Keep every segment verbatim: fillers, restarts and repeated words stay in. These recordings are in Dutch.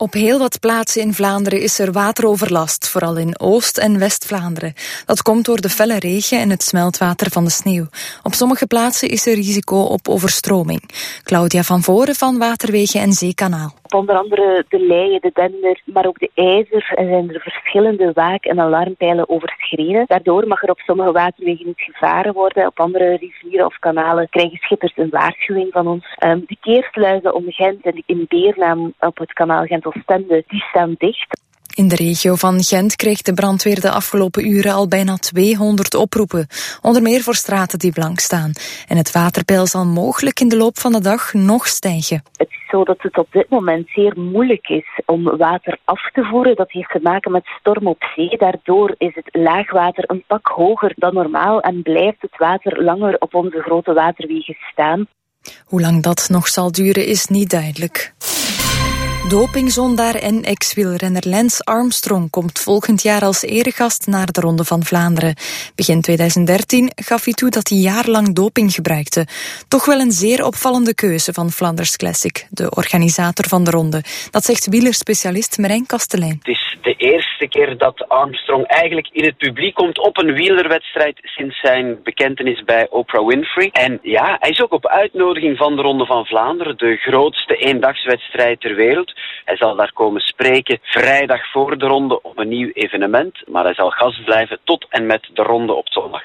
Op heel wat plaatsen in Vlaanderen is er wateroverlast, vooral in Oost- en West-Vlaanderen. Dat komt door de felle regen en het smeltwater van de sneeuw. Op sommige plaatsen is er risico op overstroming. Claudia van Voren van Waterwegen en Zeekanaal. Op onder andere de Leie, de Dender, maar ook de IJzer en zijn er verschillende waak- en alarmpijlen overschreden. Daardoor mag er op sommige waterwegen niet gevaren worden. Op andere rivieren of kanalen krijgen schippers een waarschuwing van ons. Um, de keersluizen om Gent en in Beernaam op het kanaal Gent-Oostende, die staan dicht. In de regio van Gent kreeg de brandweer de afgelopen uren al bijna tweehonderd oproepen. Onder meer voor straten die blank staan. En het waterpeil zal mogelijk in de loop van de dag nog stijgen. Het is zo dat het op dit moment zeer moeilijk is om water af te voeren. Dat heeft te maken met storm op zee. Daardoor is het laagwater een pak hoger dan normaal en blijft het water langer op onze grote waterwegen staan. Hoe lang dat nog zal duren is niet duidelijk. Dopingzondaar en ex-wielrenner Lance Armstrong komt volgend jaar als eregast naar de Ronde van Vlaanderen. Begin tweeduizend dertien gaf hij toe dat hij jarenlang doping gebruikte. Toch wel een zeer opvallende keuze van Flanders Classic, de organisator van de ronde. Dat zegt wielerspecialist Marijn Kastelein. Het is de eerste keer dat Armstrong eigenlijk in het publiek komt op een wielerwedstrijd sinds zijn bekentenis bij Oprah Winfrey. En ja, hij is ook op uitnodiging van de Ronde van Vlaanderen, de grootste eendagswedstrijd ter wereld. Hij zal daar komen spreken vrijdag voor de ronde op een nieuw evenement, maar hij zal gast blijven tot en met de ronde op zondag.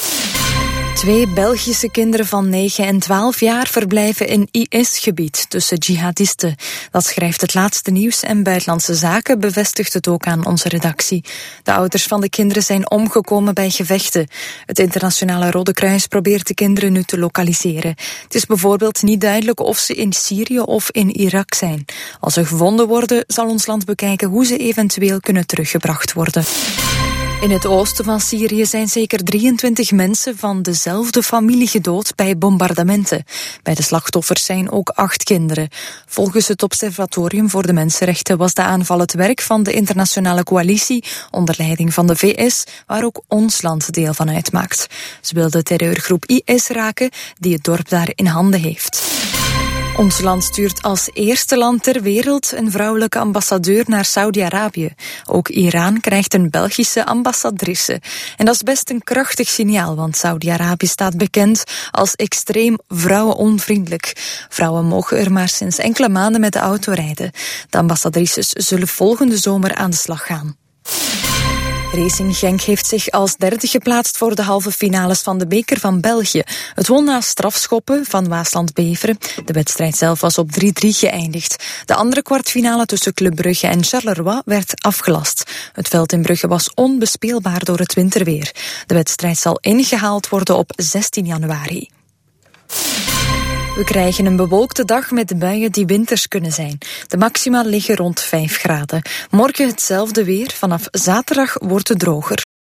Twee Belgische kinderen van negen en twaalf jaar verblijven in I S-gebied tussen jihadisten. Dat schrijft het laatste nieuws en Buitenlandse Zaken bevestigt het ook aan onze redactie. De ouders van de kinderen zijn omgekomen bij gevechten. Het Internationale Rode Kruis probeert de kinderen nu te lokaliseren. Het is bijvoorbeeld niet duidelijk of ze in Syrië of in Irak zijn. Als ze gevonden worden, zal ons land bekijken hoe ze eventueel kunnen teruggebracht worden. In het oosten van Syrië zijn zeker drieëntwintig mensen van dezelfde familie gedood bij bombardementen. Bij de slachtoffers zijn ook acht kinderen. Volgens het Observatorium voor de Mensenrechten was de aanval het werk van de internationale coalitie onder leiding van de V S, waar ook ons land deel van uitmaakt. Ze wilden de terreurgroep I S raken, die het dorp daar in handen heeft. Ons land stuurt als eerste land ter wereld een vrouwelijke ambassadeur naar Saudi-Arabië. Ook Iran krijgt een Belgische ambassadrice. En dat is best een krachtig signaal, want Saudi-Arabië staat bekend als extreem vrouwenonvriendelijk. Vrouwen mogen er maar sinds enkele maanden met de auto rijden. De ambassadrices zullen volgende zomer aan de slag gaan. Racing Genk heeft zich als derde geplaatst voor de halve finales van de beker van België. Het won na strafschoppen van Waasland-Beveren. De wedstrijd zelf was op drie drie geëindigd. De andere kwartfinale tussen Club Brugge en Charleroi werd afgelast. Het veld in Brugge was onbespeelbaar door het winterweer. De wedstrijd zal ingehaald worden op zestien januari. We krijgen een bewolkte dag met buien die winters kunnen zijn. De maxima liggen rond vijf graden. Morgen hetzelfde weer. Vanaf zaterdag wordt het droger.